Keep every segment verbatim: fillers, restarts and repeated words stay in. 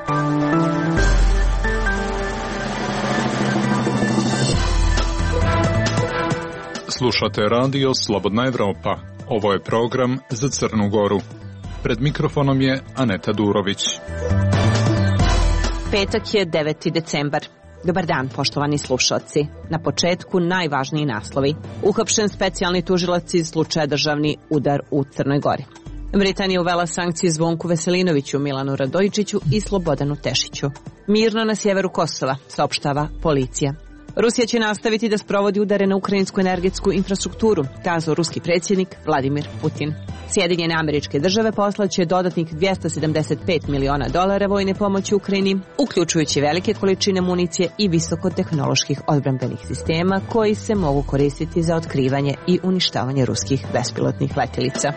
Slušate radio Slobodna Evropa. Ovo je program za Crnu Goru. Pred mikrofonom je Aneta Durović. Petak je deveti decembar. Dobar dan, poštovani slušalci. Na početku najvažniji naslovi. Uhapšen specijalni tužilac iz slučaja državni udar u Crnoj Gori. Britanija uvela sankcije Zvonku Veselinoviću, Milanu Radojičiću i Slobodanu Tešiću. Mirno na sjeveru Kosova, saopštava policija. Rusija će nastaviti da sprovodi udare na ukrajinsku energetsku infrastrukturu, kazao ruski predsjednik Vladimir Putin. Sjedinjene Američke Države poslaće dodatnih dvjesto sedamdeset pet miliona dolara vojne pomoći Ukrajini, uključujući velike količine municije i visokotehnoloških odbrambenih sistema koji se mogu koristiti za otkrivanje i uništavanje ruskih bespilotnih letjelica.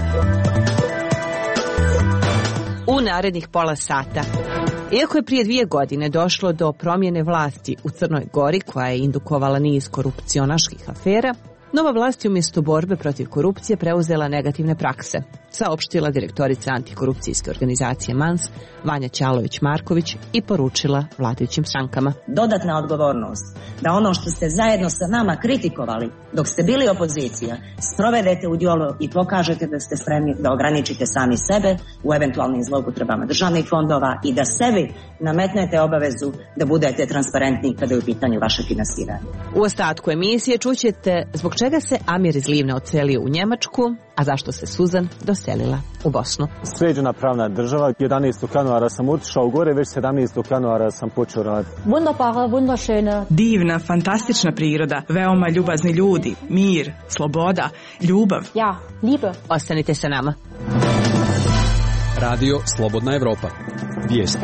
U narednih pola sata. Iako je prije dvije godine došlo do promjene vlasti u Crnoj Gori koja je indukovala niz korupcionaških afera, nova vlast je umjesto borbe protiv korupcije preuzela negativne prakse, saopštila direktorica antikorupcijske organizacije MANS Vanja Ćalović-Marković i poručila vladajućim strankama. Dodatna odgovornost da ono što ste zajedno sa nama kritikovali dok ste bili opozicija, sprovedete u djelo i pokažete da ste spremni da ograničite sami sebe u eventualnim zloupotrebama državnih fondova i da sebi nametnete obavezu da budete transparentni kada je u pitanju vaše finansiranje. U ostatku emisije čućete zbog čega se Amir iz Livna odselio u Njemačku, a zašto se Suzan doselila u Bosnu. Sređena pravna država. jedanaestog januara sam otišao u gore, već sedamnaestog januara sam počeo raditi. Wunderbare, wunderschöne. Divna, fantastična priroda, veoma ljubazni ljudi, mir, sloboda, ljubav. Ja, liebe. Ostanite sa nama. Radio Slobodna Evropa. Vijesti.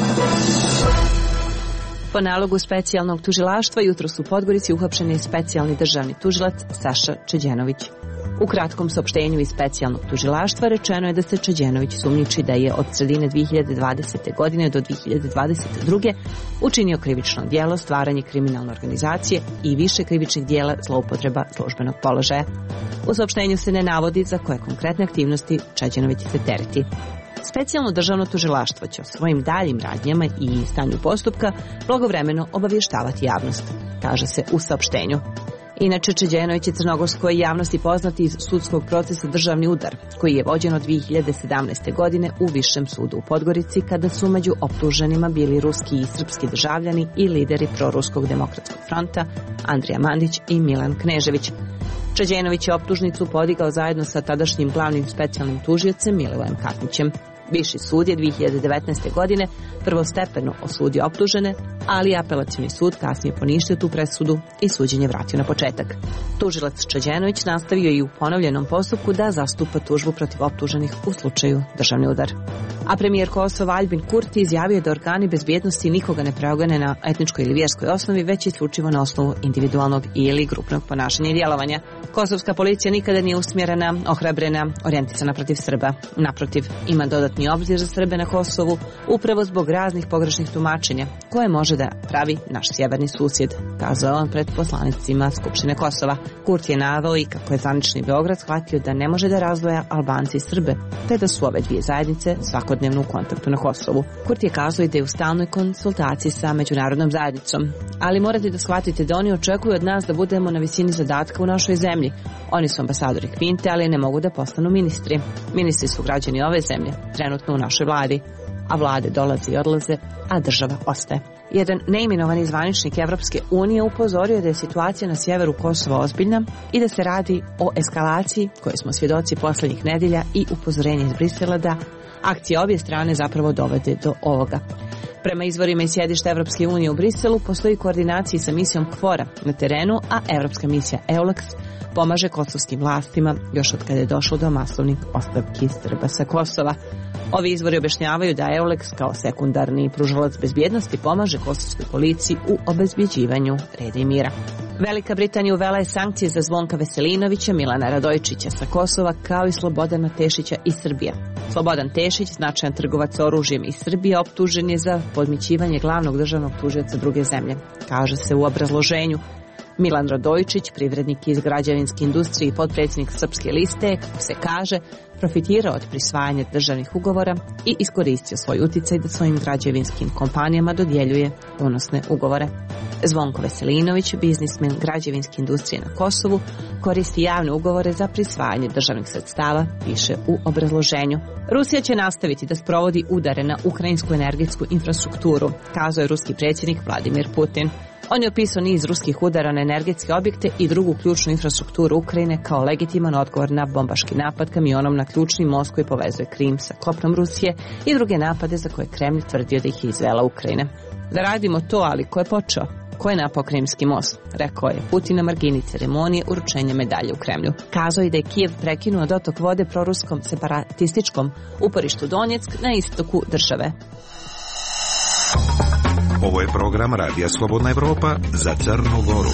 Po nalogu specijalnog tužilaštva jutros u Podgorici uhapšen je specijalni državni tužilac Saša Čeđenović. U kratkom saopštenju iz specijalnog tužilaštva rečeno je da se Čeđenović sumnjiči da je od sredine dvije hiljade dvadesete. godine do dvije hiljade dvadeset druge. učinio krivično djelo stvaranje kriminalne organizacije i više krivičnih djela zloupotreba službenog položaja. U saopštenju se ne navodi za koje konkretne aktivnosti Čeđenović se tereti. Specijalno državno tužilaštvo će o svojim daljim radnjama i stanju postupka blagovremeno obavještavati javnost, kaže se u saopštenju. Inače, Čeđenović je crnogorskoj javnosti poznati iz sudskog procesa Državni udar, koji je vođen od dvije hiljade sedamnaeste. godine u Višem sudu u Podgorici, kada su među optuženima bili ruski i srpski državljani i lideri proruskog demokratskog fronta Andrija Mandić i Milan Knežević. Čeđenović je optužnicu podigao zajedno sa tadašnjim glavnim specijalnim tužiocem Milivojem Katnićem. Viši sud je dvije hiljade devetnaeste. godine prvostepeno osudio optužene, ali apelacioni sud kasnije poništio tu presudu i suđenje vratio na početak. Tužilac Čeđenović nastavio i u ponovljenom postupku da zastupa tužbu protiv optuženih u slučaju državni udar. A premijer Kosova Aljbin Kurti izjavio da organi bezbjednosti nikoga ne progone na etničkoj ili vjerskoj osnovi, već isključivo na osnovu individualnog ili grupnog ponašanja i djelovanja. Kosovska policija nikada nije usmjerena, ohrabrena, orijentisana protiv Srba. Naprotiv, ima dodatni obzir za Srbe na Kosovu, upravo zbog raznih pogrešnih tumačenja koje može da pravi naš sjeverni susjed, kazao on pred poslanicima Skupštine Kosova. Kurti je naveo i kako je zvanični Beograd shvatio da ne može da razdvaja Albanci i Srbe, te da su ove dvije zajednice svakodnevno u kontaktu na Kosovu. Kurti je kazao i da je u stalnoj konsultaciji sa međunarodnom zajednicom, ali morate da shvatite da oni očekuju od nas da budemo na visini zadatka u našoj zemlji. Oni su ambasadori Kvinte, ali ne mogu da postanu ministri. Ministri su građani ove zemlje, trenutno u našoj vladi, a vlade dolaze i odlaze, a država ostaje. Jedan neimenovani zvaničnik Evropske unije upozorio da je situacija na sjeveru Kosova ozbiljna i da se radi o eskalaciji koje smo svjedoci posljednjih nedjelja i upozorenje iz Brisela da akcije obje strane zapravo dovede do ovoga. Prema izvorima iz sjedišta Evropske unije u Briselu postoji koordinacija sa misijom KFOR-a na terenu, a Evropska misija EULEX pomaže kosovskim vlastima još od kada je došlo do masovnih ostavki Srba sa Kosova. Ovi izvori objašnjavaju da EULEX kao sekundarni pružalac bezbjednosti pomaže kosovskoj policiji u obezbjeđivanju reda i mira. Velika Britanija uvela je sankcije za Zvonka Veselinovića, Milana Radojičića sa Kosova, kao i Slobodana Tešića iz Srbije. Slobodan Tešić, značajan trgovac oružjem iz Srbije, optužen je za podmićivanje glavnog državnog tužioca druge zemlje, kaže se u obrazloženju. Milan Radojičić, privrednik iz građevinske industrije i potpredsjednik Srpske liste, kako se kaže, profitirao od prisvajanja državnih ugovora i iskoristio svoj uticaj da svojim građevinskim kompanijama dodjeljuje unosne ugovore. Zvonko Veselinović, biznismen građevinske industrije na Kosovu, koristi javne ugovore za prisvajanje državnih sredstava, piše u obrazloženju. Rusija će nastaviti da sprovodi udare na ukrajinsku energetsku infrastrukturu, kazao je ruski predsjednik Vladimir Putin. On je opisao niz ruskih udara na energetske objekte i drugu ključnu infrastrukturu Ukrajine kao legitiman odgovor na bombaški napad kamionom na ključni most koji povezuje Krim sa kopnom Rusije i druge napade za koje Kremlj tvrdio da ih je izvela Ukrajina. Da radimo to, ali ko je počeo? Ko je napao Krimski most? Rekao je Putin na margini ceremonije uručenja medalje u Kremlju. Kazao je da je Kijev prekinuo dotok vode proruskom separatističkom uporištu Donjeck na istoku države. Ovo je program Radija Slobodna Evropa za Crnu Goru.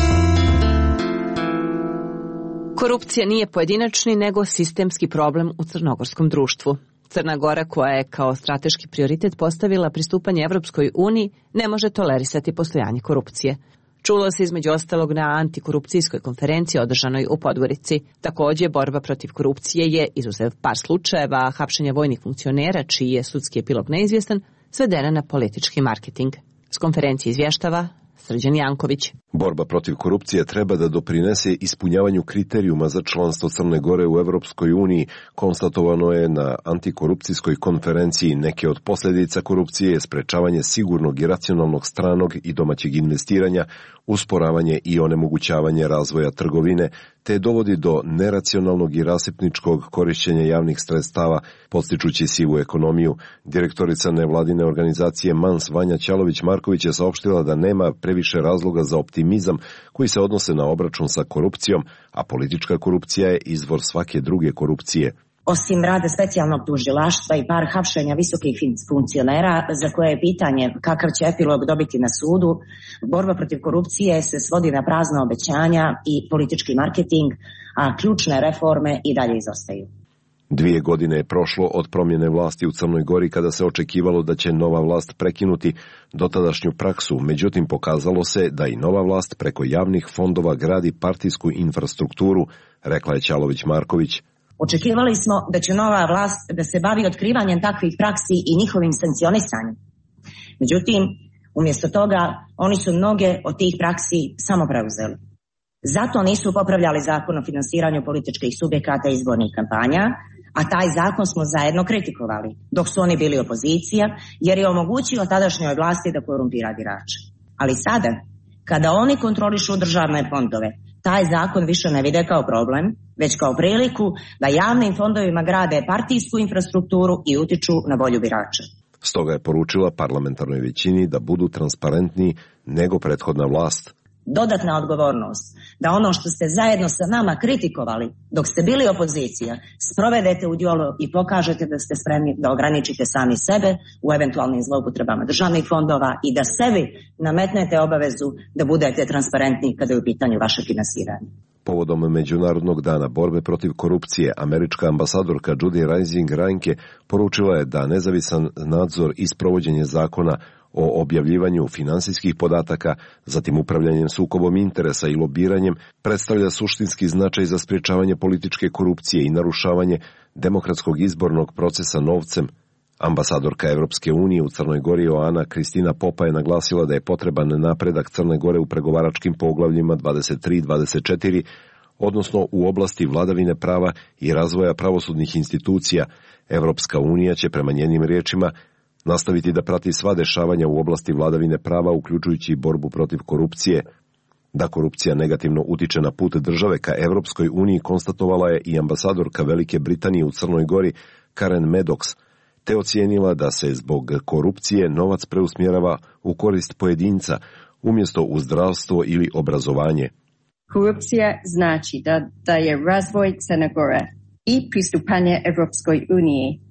Korupcija nije pojedinačni, nego sistemski problem u crnogorskom društvu. Crna Gora, koja je kao strateški prioritet postavila pristupanje Evropskoj uniji, ne može tolerisati postojanje korupcije. Čulo se između ostalog na antikorupcijskoj konferenciji održanoj u Podgorici. Također, borba protiv korupcije je, izuzev par slučajeva hapšenja vojnih funkcionera, čiji je sudski epilog neizvjestan, svedena na politički marketing. S konferencije izvještava Srđan Janković. Borba protiv korupcije treba da doprinese ispunjavanju kriterijuma za članstvo Crne Gore u Evropskoj uniji. Konstatovano je na antikorupcijskoj konferenciji. Neke od posljedica korupcije je sprečavanje sigurnog i racionalnog stranog i domaćeg investiranja, usporavanje i onemogućavanje razvoja trgovine, te dovodi do neracionalnog i rasipničkog korišćenja javnih sredstava, podstičući sivu ekonomiju. Direktorica nevladine organizacije Mans Vanja Ćalović-Marković je saopštila da nema previše razloga za optimizam koji se odnose na obračun sa korupcijom, a politička korupcija je izvor svake druge korupcije. Osim rada specijalnog tužilaštva i par hapšenja visokih funkcionera, za koje je pitanje kakav će epilog dobiti na sudu, borba protiv korupcije se svodi na prazna obećanja i politički marketing, a ključne reforme i dalje izostaju. Dvije godine je prošlo od promjene vlasti u Crnoj Gori kada se očekivalo da će nova vlast prekinuti dotadašnju praksu, međutim pokazalo se da i nova vlast preko javnih fondova gradi partijsku infrastrukturu, rekla je Ćalović-Marković. Očekivali smo da će nova vlast da se bavi otkrivanjem takvih praksi i njihovim sankcionisanjem. Međutim, umjesto toga, oni su mnoge od tih praksi samo preuzeli. Zato nisu popravljali zakon o finansiranju političkih subjekata i izbornih kampanja, a taj zakon smo zajedno kritikovali, dok su oni bili opozicija, jer je omogućio tadašnjoj vlasti da korumpira birače. Ali sada, kada oni kontrolišu državne fondove, taj zakon više ne vide kao problem, već kao priliku da javnim fondovima grade partijsku infrastrukturu i utiču na volju birača. Stoga je poručila parlamentarnoj većini da budu transparentniji nego prethodna vlast. Dodatna odgovornost da ono što ste zajedno sa nama kritikovali dok ste bili opozicija sprovedete u djelo i pokažete da ste spremni da ograničite sami sebe u eventualnim zloupotrebama državnih fondova i da sebi nametnete obavezu da budete transparentni kada je u pitanju vaše finansiranje. Povodom Međunarodnog dana borbe protiv korupcije, američka ambasadorka Judy Rising Reinke poručila je da nezavisan nadzor i sprovođenje zakona o objavljivanju finansijskih podataka, zatim upravljanjem sukobom interesa i lobiranjem, predstavlja suštinski značaj za sprječavanje političke korupcije i narušavanje demokratskog izbornog procesa novcem. Ambasadorka Evropske unije u Crnoj Gori Joana Kristina Popa je naglasila da je potreban napredak Crne Gore u pregovaračkim poglavljima dvadeset tri dvadeset četiri, odnosno u oblasti vladavine prava i razvoja pravosudnih institucija. Evropska unija će prema njenim riječima nastaviti da prati sva dešavanja u oblasti vladavine prava, uključujući borbu protiv korupcije. Da korupcija negativno utiče na put države ka Evropskoj uniji konstatovala je i ambasadorka Velike Britanije u Crnoj Gori Karen Maddox, te ocijenila da se zbog korupcije novac preusmjerava u korist pojedinca umjesto u zdravstvo ili obrazovanje. Korupcija znači da, da je razvoj Crne Gore i pristupanje Evropskoj uniji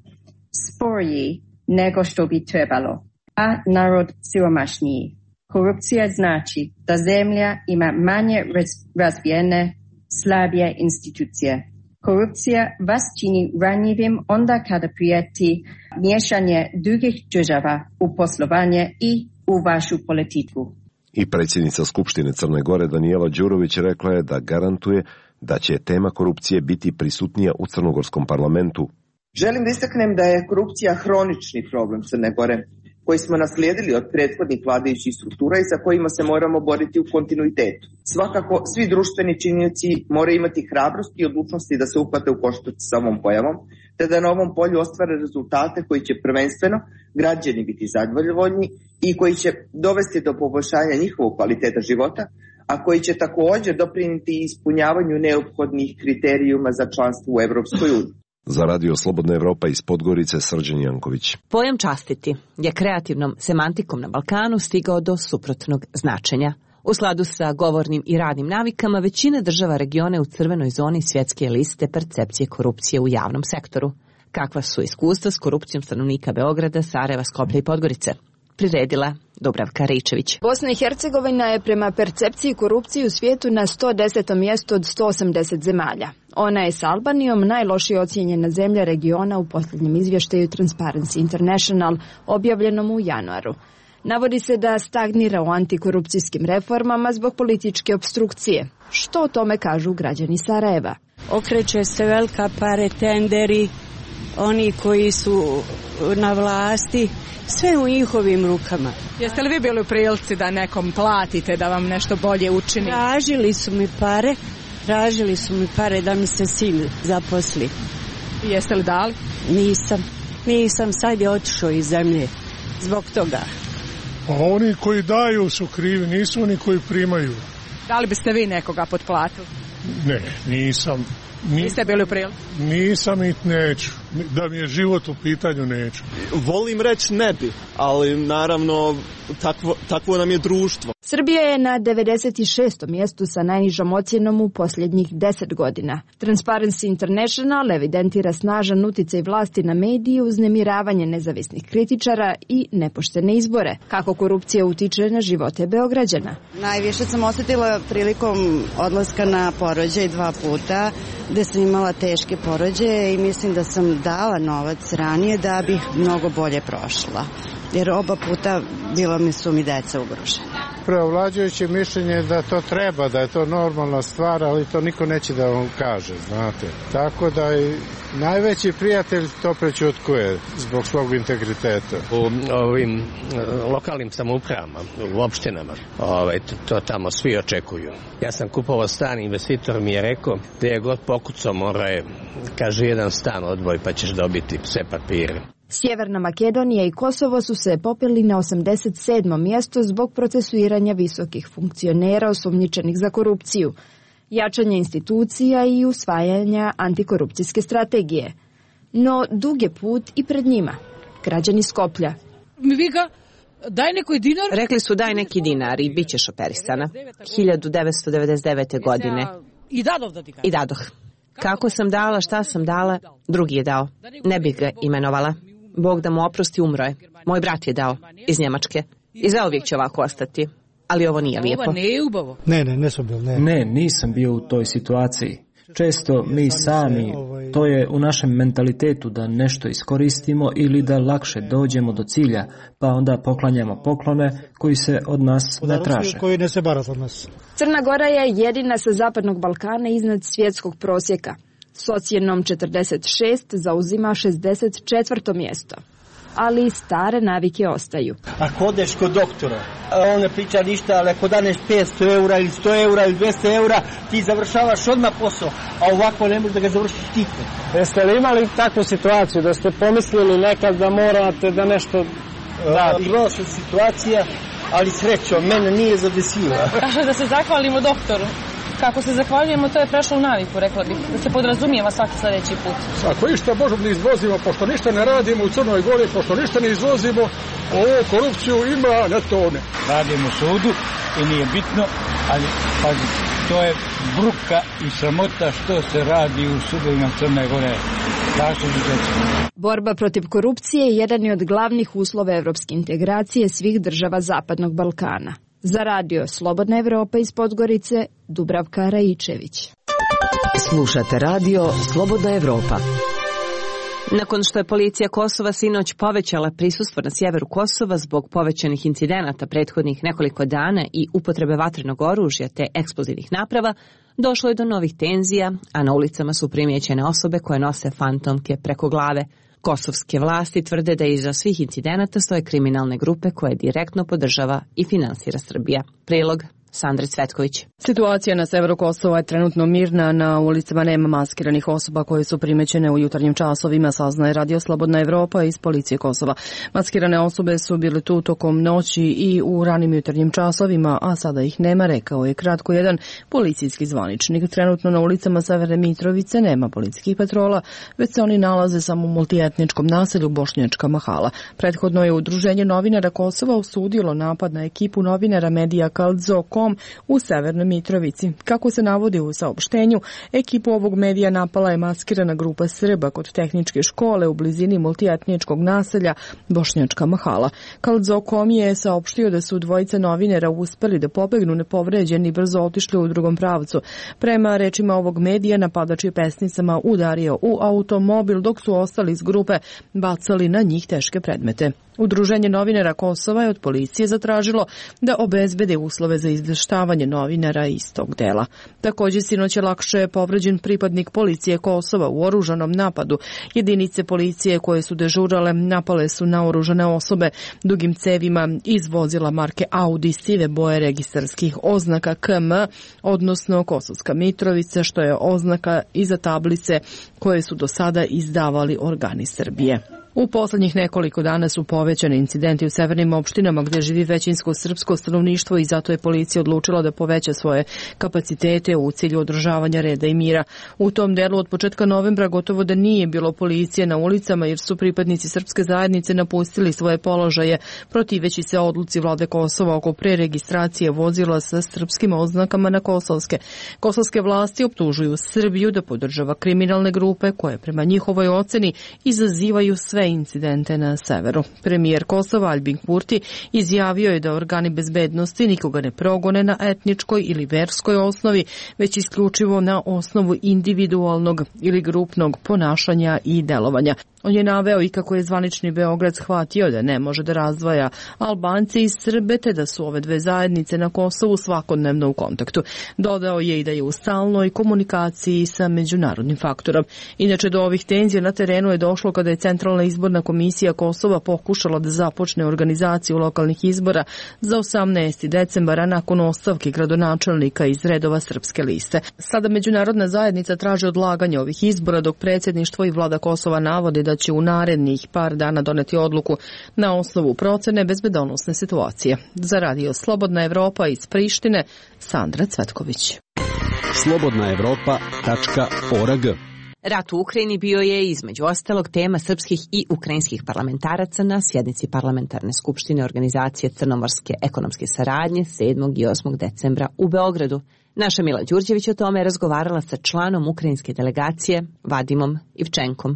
sporiji nego što bi trebalo, a narod siromašniji. Korupcija znači da zemlja ima manje razvijene, slabije institucije. Korupcija vas čini ranjivim onda kada prijeti miješanje drugih država u poslovanje i u vašu politiku. I predsjednica Skupštine Crne Gore Danijela Đurović rekla je da garantuje da će tema korupcije biti prisutnija u crnogorskom parlamentu. Želim da istaknem da je korupcija hronični problem Crne Gore, koji smo naslijedili od prethodnih vladajućih struktura i sa kojima se moramo boriti u kontinuitetu. Svakako, svi društveni činioci moraju imati hrabrosti i odlučnosti da se uhvate u koštac sa ovom pojavom, te da na ovom polju ostvare rezultate koji će prvenstveno građani biti zadovoljni i koji će dovesti do poboljšanja njihovog kvaliteta života, a koji će također doprinijeti ispunjavanju neophodnih kriterijuma za članstvo u Evropskoj uniji. Za Radio Slobodna Evropa iz Podgorice, Srđan Janković. Pojam častiti je kreativnom semantikom na Balkanu stigao do suprotnog značenja. U skladu sa govornim i radnim navikama, većina država regiona je u crvenoj zoni svjetske liste percepcije korupcije u javnom sektoru. Kakva su iskustva s korupcijom stanovnika Beograda, Sarajeva, Skoplja i Podgorice? Priredila Dubravka Ričević. Bosna i Hercegovina je prema percepciji korupcije u svijetu na sto desetom mjestu od sto osamdeset zemalja. Ona je s Albanijom najlošije ocijenjena zemlja regiona u posljednjem izvještaju Transparency International objavljenom u januaru. Navodi se da stagnira u antikorupcijskim reformama zbog političke opstrukcije. Što o tome kažu građani Sarajeva? Okreće se velika pare, tenderi, oni koji su na vlasti, sve u njihovim rukama. Jeste li vi bili u prilici da nekom platite da vam nešto bolje učini? Tražili su mi pare, tražili su mi pare da mi se sin zaposli. I jeste li dali? Nisam, nisam, sad je otišao iz zemlje, zbog toga. A oni koji daju su krivi, nisu oni koji primaju. Da li biste vi nekoga potplatili? Ne, nisam. Ni, Niste bili u prilici? Nisam i neću. Da mi je život u pitanju, neću. Volim reći ne bi, ali naravno takvo, takvo nam je društvo. Srbija je na devedeset šestom mjestu sa najnižom ocjenom u posljednjih deset godina. Transparency International evidentira snažan uticaj vlasti na medije, uznemiravanje nezavisnih kritičara i nepoštene izbore. Kako korupcija utiče na živote Beograđana? Najviše sam osjetila prilikom odlaska na porođaj dva puta, gde sam imala teške porođaje i mislim da sam dala novac ranije da bih mnogo bolje prošla. Jer oba puta bilo mi su mi deca ugrožena. Preovlađujuće mišljenje je da to treba, da je to normalna stvar, ali to niko neće da vam kaže, znate. Tako da i najveći prijatelj to prećutkuje zbog svog integriteta. U ovim lokalnim samoupravama, u opštinama, ovaj, to, to tamo svi očekuju. Ja sam kupovao stan, investitor mi je rekao da je god pokucao mora je, kaže, jedan stan odvoj pa ćeš dobiti sve papire. Sjeverna Makedonija i Kosovo su se popeli na osamdeset sedmom mjesto zbog procesuiranja visokih funkcionera osumnjičenih za korupciju, jačanja institucija i usvajanja antikorupcijske strategije. No dug je put i pred njima. Građani Skoplja. Mi ga daj neki dinar? Rekli su daj neki dinar i bit ćeš operisana. hiljadu devetsto devedeset devete. godine. I dadov da ti kažem. I dadoh. Kako sam dala, šta sam dala, drugi je dao. Ne bih ga imenovala. Bog da mu oprosti, umro je. Moj brat je dao, iz Njemačke. I zauvijek će ovako ostati. Ali ovo nije lijepo. Ovo nije ubavo. Ne, ne, nisam bio. Ne. ne, nisam bio u toj situaciji. Često mi sami, to je u našem mentalitetu da nešto iskoristimo ili da lakše dođemo do cilja, pa onda poklanjamo poklone koji se od nas ne traže. Koji ne se barat od nas. Crna Gora je jedina sa Zapadnog Balkana iznad svjetskog prosjeka. S ocjenom četrdeset šest zauzima šezdeset četvrto mjesto. Ali stare navike ostaju. Ako odeš kod doktora, on ne priča ništa, ali ako daneš petsto eura ili sto eura ili dvjesto eura, ti završavaš odmah posao, a ovako ne možeš da ga završiš tikne. Jeste li imali takvu situaciju da ste pomislili nekad da morate da nešto radite? Imala sam situacija, ali srećom, mene nije zadesila. Kaže da se zahvalimo doktoru. Kako se zahvaljujemo, to je prešlo u naviku, rekla bih, da se podrazumijeva svaki sljedeći put. Ako išta možemo da izvozimo, pošto ništa ne radimo u Crnoj Gori, pošto ništa ne izvozimo, ovu korupciju ima na tone. Radimo u sudu i nije bitno, ali pazi, to je bruka i sramota što se radi u sudovima Crne Gore. Borba protiv korupcije je jedan od glavnih uslova evropske integracije svih država Zapadnog Balkana. Za radio Slobodna Evropa iz Podgorice, Dubravka Rajičević. Slušate radio Slobodna Evropa. Nakon što je policija Kosova sinoć povećala prisustvo na sjeveru Kosova zbog povećanih incidenata prethodnih nekoliko dana i upotrebe vatrenog oružja te eksplozivnih naprava, došlo je do novih tenzija, a na ulicama su primijećene osobe koje nose fantomke preko glave. Kosovske vlasti tvrde da iza svih incidenata stoje kriminalne grupe koje direktno podržava i finansira Srbija. Prilog Sandra Cvetković. Situacija na severu Kosova je trenutno mirna, na ulicama nema maskiranih osoba koje su primećene u jutarnjim časovima, saznaje Radio Slobodna Evropa iz policije Kosova. Maskirane osobe su bile tu tokom noći i u ranim jutarnjim časovima, a sada ih nema, rekao je kratko jedan policijski zvaničnik. Trenutno na ulicama Severne Mitrovice nema policijskih patrola, već se oni nalaze samo u multietničkom naselju Bošnjačka Mahala. Prethodno je Udruženje novinara Kosova osudilo napad na ekipu novinara medija Kaldzo u Severnoj Mitrovici. Kako se navodi u saopštenju, ekipu ovog medija napala je maskirana grupa Srba kod tehničke škole u blizini multietničkog naselja Bošnjačka Mahala. Kaldzo.com je saopštio da su dvojica novinara uspeli da pobegnu nepovređeni i brzo otišli u drugom pravcu. Prema rečima ovog medija, napadač je pesnicama udario u automobil dok su ostali iz grupe bacali na njih teške predmete. Udruženje novinara Kosova je od policije zatražilo da obezbede uslove za izveštavanje novinara iz tog dela. Također sinoć je lakše povređen pripadnik policije Kosova u oružanom napadu. Jedinice policije koje su dežurale napale su naoružane osobe dugim cevima iz vozila marke Audi sive boje registarskih oznaka K M, odnosno Kosovska Mitrovica, što je oznaka iza tablice koje su do sada izdavali organi Srbije. U poslednjih nekoliko dana su povećani incidenti u severnim opštinama gdje živi većinsko srpsko stanovništvo i zato je policija odlučila da poveća svoje kapacitete u cilju održavanja reda i mira. U tom delu od početka novembra gotovo da nije bilo policije na ulicama jer su pripadnici srpske zajednice napustili svoje položaje protiveći se odluci vlade Kosova oko preregistracije vozila sa srpskim oznakama na kosovske. Kosovske vlasti optužuju Srbiju da podržava kriminalne grupe koje prema njihovoj oceni izazivaju sve incidente na severu. Premijer Kosova Albin Kurti izjavio je da organi bezbednosti nikoga ne progone na etničkoj ili verskoj osnovi, već isključivo na osnovu individualnog ili grupnog ponašanja i delovanja. On je naveo i kako je zvanični Beograd shvatio da ne može da razdvaja Albance i Srbe, te da su ove dve zajednice na Kosovu svakodnevno u kontaktu. Dodao je i da je u stalnoj komunikaciji sa međunarodnim faktorom. Inače, do ovih tenzija na terenu je došlo kada je Centralna izborna komisija Kosova pokušala da započne organizaciju lokalnih izbora za osamnaesti decembara nakon ostavke gradonačelnika iz redova Srpske liste. Sada međunarodna zajednica traži odlaganje ovih izbora, dok predsjedništvo i vlada Kosova navode da će u narednih par dana doneti odluku na osnovu procene bezbedonosne situacije. Za Radio Slobodna Evropa iz Prištine, Sandra Cvetković. slobodna evropa tačka org. Rat u Ukrajini bio je između ostalog tema srpskih i ukrajinskih parlamentaraca na sjednici Parlamentarne skupštine Organizacije Crnomorske ekonomske saradnje sedmog i osmog decembra u Beogradu. Naša Mila Đurđević o tome je razgovarala sa članom ukrajinske delegacije Vadimom Ivčenkom.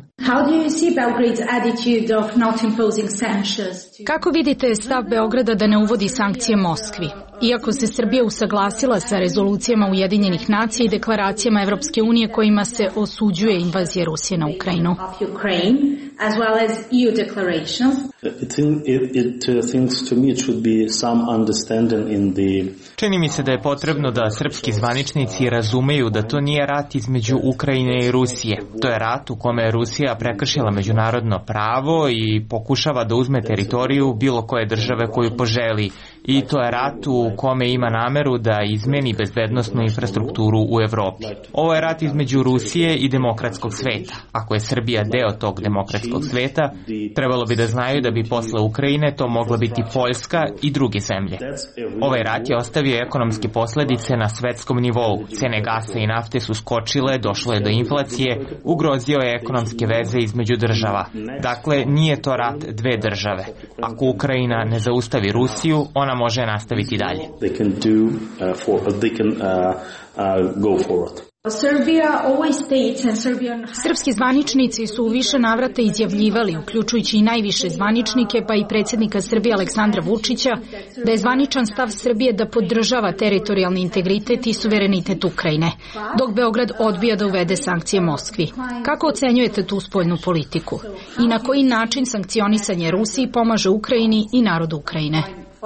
Kako vidite stav Beograda da ne uvodi sankcije Moskvi? Iako se Srbija usaglasila sa rezolucijama Ujedinjenih nacija i deklaracijama Evropske unije kojima se osuđuje invazija Rusije na Ukrajinu. As well as E U declarations. It, it, it thinks to me it should be some understanding in the... Čini mi se da je potrebno da srpski zvaničnici razumeju da to nije rat između Ukrajine i Rusije. To je rat u kome je Rusija prekršila međunarodno pravo i pokušava da uzme teritoriju bilo koje države koju poželi. I to je rat u kome ima nameru da izmeni bezbednosnu infrastrukturu u Evropi. Ovo je rat između Rusije i demokratskog sveta. Ako je Srbija deo tog demokratskog sveta, trebalo bi da znaju da bi posle Ukrajine to mogla biti Poljska i druge zemlje. Ovaj rat je ostavio ekonomske posledice na svetskom nivou. Cene gasa i nafte su skočile, došlo je do inflacije, ugrozio je ekonomske veze između država. Dakle, nije to rat dve države. Ako Ukrajina ne zaustavi Rusiju, ona može nastaviti dalje. Srpski zvaničnici su u više navrata izjavljivali, uključujući i najviše zvaničnike, pa i predsjednika Srbije Aleksandra Vučića, da je zvaničan stav Srbije da podržava teritorijalni integritet i suverenitet Ukrajine, dok Beograd odbija da uvede sankcije Moskvi. Kako ocenjujete tu spoljnu politiku? I na koji način sankcionisanje Rusiji pomaže Ukrajini i narodu Ukrajine?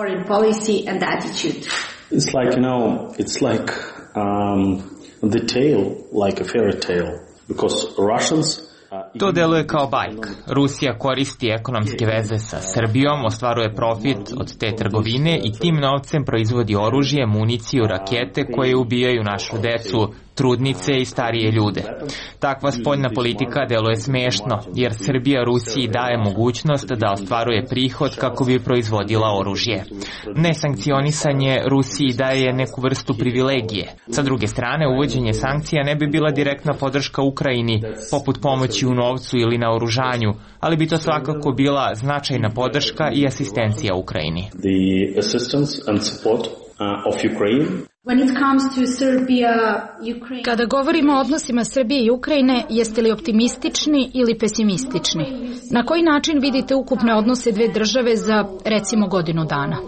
It's like, you know, it's like um, the tale, like a fairy tale, because Russians To deluje kao bajka. Rusija koristi ekonomske veze sa Srbijom, ostvaruje profit od te trgovine i tim novcem proizvodi oružje, municiju, rakete koje ubijaju našu decu, trudnice i starije ljude. Takva spoljna politika deluje smešno, jer Srbija Rusiji daje mogućnost da ostvaruje prihod kako bi proizvodila oružje. Nesankcionisanje Rusiji daje neku vrstu privilegije. Sa druge strane, uvođenje sankcija ne bi bila direktna podrška Ukrajini, poput pomoći u novcu ili na oružanju, ali bi to svakako bila značajna podrška i asistencija Ukrajini. The assistance and support uh, of Ukraine. Kada govorimo o odnosima Srbije i Ukrajine, jeste li optimistični ili pesimistični? Na koji način vidite ukupne odnose dve države za, recimo, godinu dana?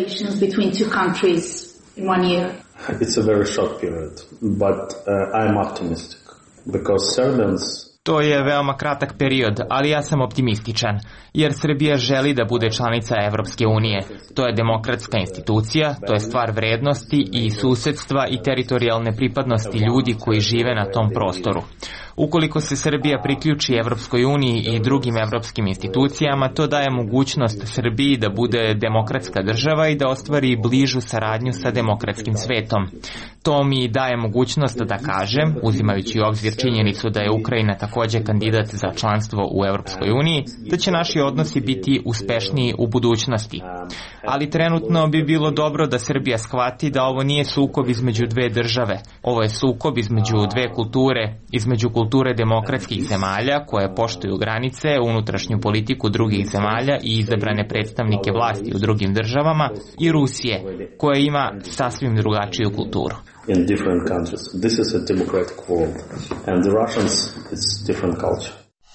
It's a very short period, but uh, I'm optimistic because Serbians To je veoma kratak period, ali ja sam optimističan, jer Srbija želi da bude članica Evropske unije. To je demokratska institucija, to je stvar vrednosti i susedstva i teritorijalne pripadnosti ljudi koji žive na tom prostoru. Ukoliko se Srbija priključi Evropskoj uniji i drugim evropskim institucijama, to daje mogućnost Srbiji da bude demokratska država i da ostvari bližu saradnju sa demokratskim svetom. To mi daje mogućnost da kažem, uzimajući u obzir činjenicu da je Ukrajina takođe kandidat za članstvo u Evropskoj uniji, da će naši odnosi biti uspešniji u budućnosti. Ali trenutno bi bilo dobro da Srbija shvati da ovo nije sukob između dve države. Ovo je sukob između dve kulture, između kulture demokratskih zemalja koje poštuju granice, unutrašnju politiku drugih zemalja i izabrane predstavnike vlasti u drugim državama, i Rusije, koja ima sasvim drugačiju kulturu. In different countries. This is a democratic world, and the Russians, it's different culture.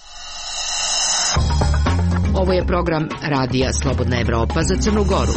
Ovo je program Radija Slobodna Evropa za Crnu Goru.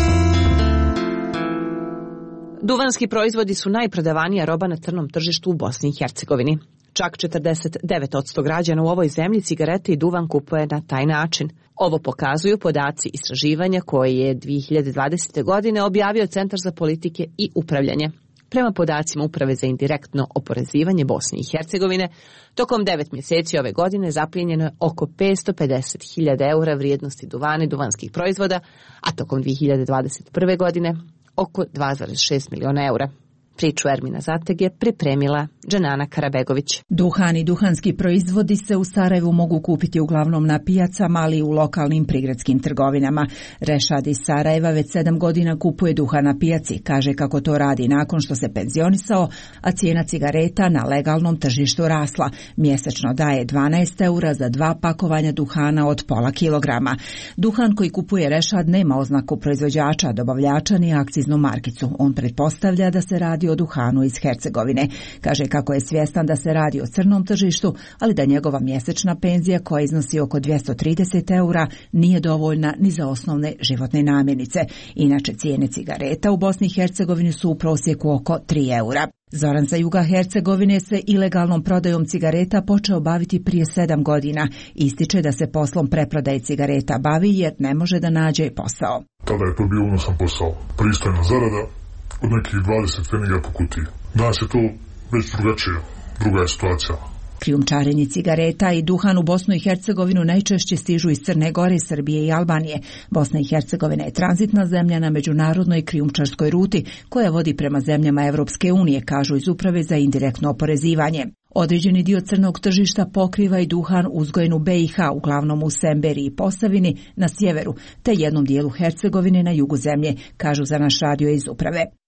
Duvanski proizvodi su najprodavanija roba na crnom tržištu u Bosni i Hercegovini. Čak četrdeset devet posto građana u ovoj zemlji cigarete i duvan kupuje na taj način. Ovo pokazuju podaci istraživanja koje je dve hiljade dvadesete. godine objavio Centar za politike i upravljanje. Prema podacima Uprave za indirektno oporezivanje Bosne i Hercegovine, tokom devet mjeseci ove godine zaplijenjeno je oko petsto pedeset hiljada eura vrijednosti duvana i duvanskih proizvoda, a tokom dve hiljade dvadeset prve. godine oko dva zarez šest miliona eura. Priču Ermina Zateg je pripremila Dženana Karabegović. Duhan i duhanski proizvodi se u Sarajevu mogu kupiti uglavnom na pijacama, ali i u lokalnim prigradskim trgovinama. Rešad iz Sarajeva već sedam godina kupuje duhan na pijaci. Kaže kako to radi nakon što se penzionisao, a cijena cigareta na legalnom tržištu rasla. Mjesečno daje dvanaest eura za dva pakovanja duhana od pola kilograma. Duhan koji kupuje Rešad nema oznaku proizvođača, dobavljača ni akciznu markicu. On pretpostavlja da se radi o duhanu iz Hercegovine. Kaže kako je svjestan da se radi o crnom tržištu, ali da njegova mjesečna penzija koja iznosi oko dvjesto trideset eura nije dovoljna ni za osnovne životne namirnice. Inače cijene cigareta u Bosni i Hercegovini su u prosjeku oko tri eura. Zoran sa juga Hercegovine se ilegalnom prodajom cigareta počeo baviti prije sedam godina. Ističe da se poslom preprodaje cigareta bavi jer ne može da nađe posao. Tada je to bio unosan posao. Pristojna zarada od nekih dvadeset pfeniga po kutiji. Danas je to već drugačije, druga je situacija. Krijumčarenje cigareta i duhan u Bosnu i Hercegovinu najčešće stižu iz Crne Gore, Srbije i Albanije. Bosna i Hercegovina je tranzitna zemlja na međunarodnoj krijumčarskoj ruti koja vodi prema zemljama Evropske unije, kažu iz Uprave za indirektno oporezivanje. Određeni dio crnog tržišta pokriva i duhan uzgojen u B i H, uglavnom u Semberiji i Posavini na sjeveru, te jednom dijelu Hercegovine na jugu zemlje, kažu za naš radio iz Uprave.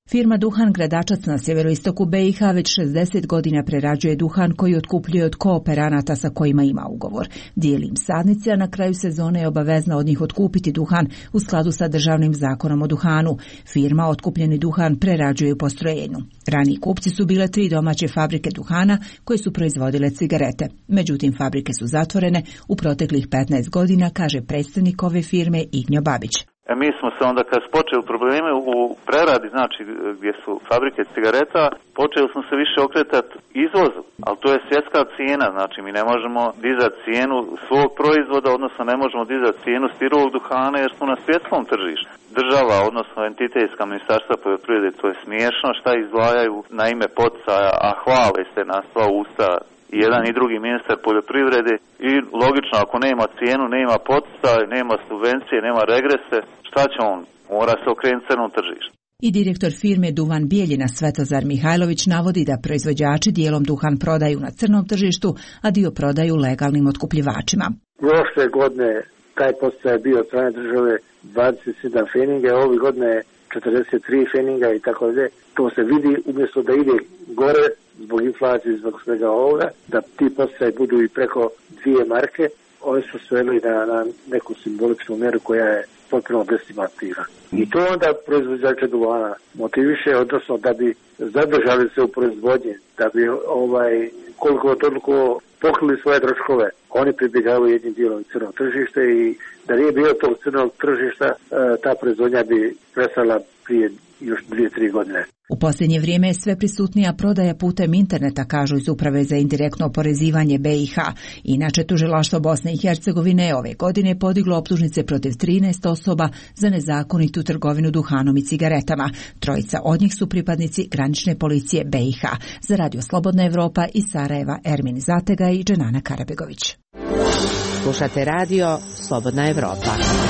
Firma Duhan Gradačac na sjeveroistoku B i H već šezdeset godina prerađuje duhan koji otkupljuje od kooperanata sa kojima ima ugovor. Dijeli im sadnice, a na kraju sezone je obavezna od njih otkupiti duhan u skladu sa državnim zakonom o duhanu. Firma otkupljeni duhan prerađuje u postrojenju. Raniji kupci su bile tri domaće fabrike duhana koje su proizvodile cigarete. Međutim, fabrike su zatvorene u proteklih petnaest godina, kaže predstavnik ove firme Ignjo Babić. E, mi smo se onda, kad su počeli probleme u preradi, znači gdje su fabrike cigareta, počeli smo se više okretati izvozu, ali to je svjetska cijena, znači mi ne možemo dizati cijenu svog proizvoda, odnosno ne možemo dizati cijenu stirovog duhana jer smo na svjetskom tržištu. Država, odnosno entitetska ministarstva poljoprivrede, to je smiješno šta izdvajaju na ime poticaja, a hvale se na sva usta i jedan i drugi ministar poljoprivrede i logično ako nema cijenu, nema poticaj, nema subvencije, nema regrese, šta će on? Mora se okrenuti crnom tržištu. I direktor firme Duvan Bijeljina Svetozar Mihajlović navodi da proizvođači dijelom duhan prodaju na crnom tržištu, a dio prodaju legalnim otkupljivačima. Prošle godine taj poticaj je bio od strane države dvadeset sedam feninga, ove godine četrdeset tri feninga i tako dalje. To se vidi umjesto da ide gore zbog inflacije, zbog svega ovoga, da ti poticaji budu i preko dvije marke, oni su sveli na, na neku simboličnu mjeru koja je potpuno destimativna. I to onda proizvođače duvana motiviše, odnosno da bi zadržali se u proizvodnji, da bi ovaj, koliko toliko pokrili svoje troškove. Oni pribjegavaju jednim dijelom crnog tržišta i da nije bilo tog crnog tržišta, ta proizvodnja bi prestala prije još dvije, tri godine. U posljednje vrijeme je sve prisutnija prodaja putem interneta, kažu iz Uprave za indirektno oporezivanje B i H. Inače, tužilaštvo Bosne i Hercegovine ove godine podiglo optužnice protiv trinaest osoba za nezakonitu trgovinu duhanom i cigaretama. Trojica od njih su pripadnici granične policije B i H. Za Radio Slobodna Evropa iz Sarajeva Ermin Zatega i Dženana Karabegović. Slušate radio Slobodna Evropa.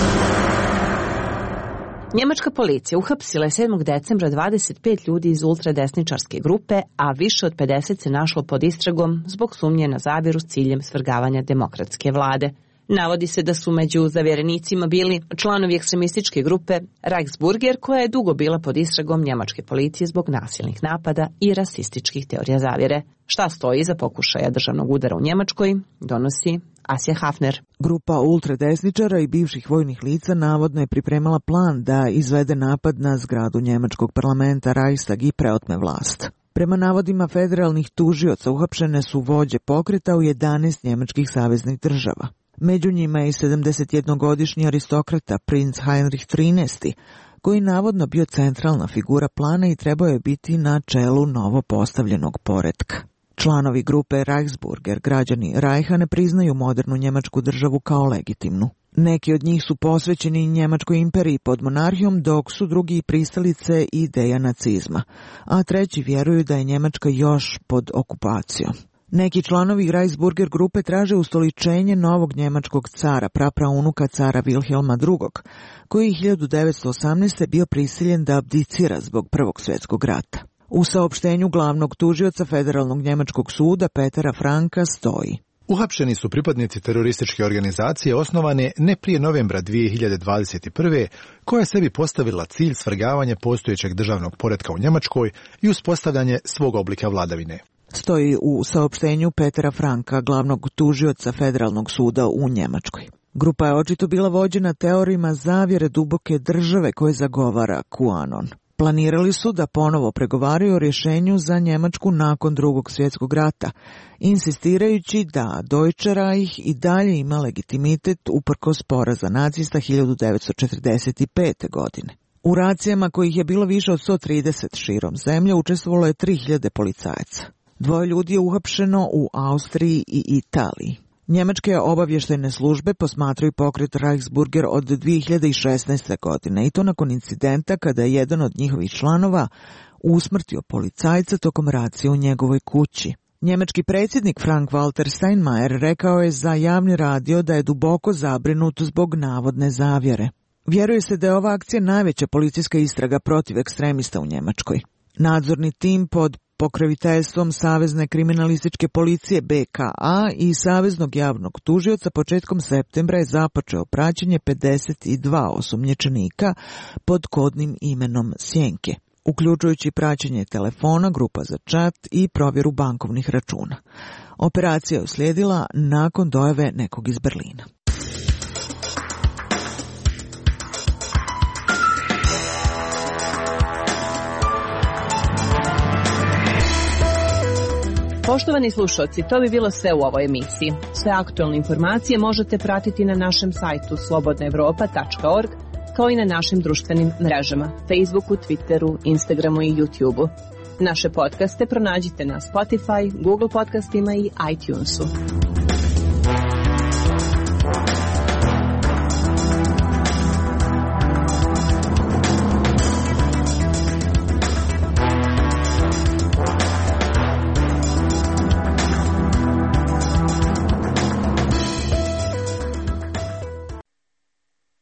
Njemačka policija uhapsila je sedmog decembra dvadeset pet ljudi iz ultradesničarske grupe, a više od pedeset se našlo pod istragom zbog sumnje na zavjeru s ciljem svrgavanja demokratske vlade. Navodi se da su među zavjerenicima bili članovi ekstremističke grupe Reichsburger, koja je dugo bila pod istragom njemačke policije zbog nasilnih napada i rasističkih teorija zavjere. Šta stoji iza pokušaja državnog udara u Njemačkoj, donosi Asja Hafner. Grupa ultradesničara i bivših vojnih lica navodno je pripremala plan da izvede napad na zgradu njemačkog parlamenta Reichstag i preotme vlast. Prema navodima federalnih tužioca uhapšene su vođe pokreta u jedanaest njemačkih saveznih država. Među njima je i sedamdesetjednogodišnji aristokrata princ Heinrich trinaesti, koji navodno bio centralna figura plana i trebao je biti na čelu novo postavljenog poretka. Članovi grupe Reichsburger, građani Rajha, ne priznaju modernu njemačku državu kao legitimnu. Neki od njih su posvećeni njemačkoj imperiji pod monarhijom, dok su drugi pristalice ideja nacizma, a treći vjeruju da je Njemačka još pod okupacijom. Neki članovi Reichsburger grupe traže ustoličenje novog njemačkog cara, prapraunuka cara Wilhelma drugog, koji je hiljadu devetsto osamnaeste. bio prisiljen da abdicira zbog Prvog svjetskog rata. U saopštenju glavnog tužioca Federalnog njemačkog suda Petera Franka stoji: Uhapšeni su pripadnici terorističke organizacije osnovane ne prije novembra dvije hiljade dvadeset prve. koja je sebi postavila cilj svrgavanja postojećeg državnog poretka u Njemačkoj i uspostavljanje svog oblika vladavine. Stoji u saopštenju Petera Franka, glavnog tužioca Federalnog suda u Njemačkoj. Grupa je očito bila vođena teorijama zavjere duboke države koje zagovara QAnon. Planirali su da ponovo pregovaraju o rješenju za Njemačku nakon Drugog svjetskog rata, insistirajući da Deutsche Reich i dalje ima legitimitet uprkos poraza nacista hiljadu devetsto četrdeset pete. godine. U racijama, kojih je bilo više od sto trideset širom zemlje, učestvovalo je tri hiljade policajaca. Dvoje ljudi je uhapšeno u Austriji i Italiji. Njemačke obavještajne službe posmatraju pokret Reichsburger od dvije hiljade šesnaeste. godine i to nakon incidenta kada je jedan od njihovih članova usmrtio policajca tokom racije u njegovoj kući. Njemački predsjednik Frank-Walter Steinmeier rekao je za javni radio da je duboko zabrinut zbog navodne zavjere. Vjeruje se da je ova akcija najveća policijska istraga protiv ekstremista u Njemačkoj. Nadzorni tim pod pokroviteljstvom Savezne kriminalističke policije B K A i Saveznog javnog tužioca početkom septembra je započeo praćenje pedeset dva osumnjičenika pod kodnim imenom Sjenke. uključujući praćenje telefona, grupa za čat i provjeru bankovnih računa. Operacija je uslijedila nakon dojave nekog iz Berlina. Poštovani slušalci, to bi bilo sve u ovoj emisiji. Sve aktualne informacije možete pratiti na našem sajtu slobodna evropa tačka org, kao i na našim društvenim mrežama, Facebooku, Twitteru, Instagramu i YouTubeu. Naše podcaste pronađite na Spotify, Google podcastima i iTunesu.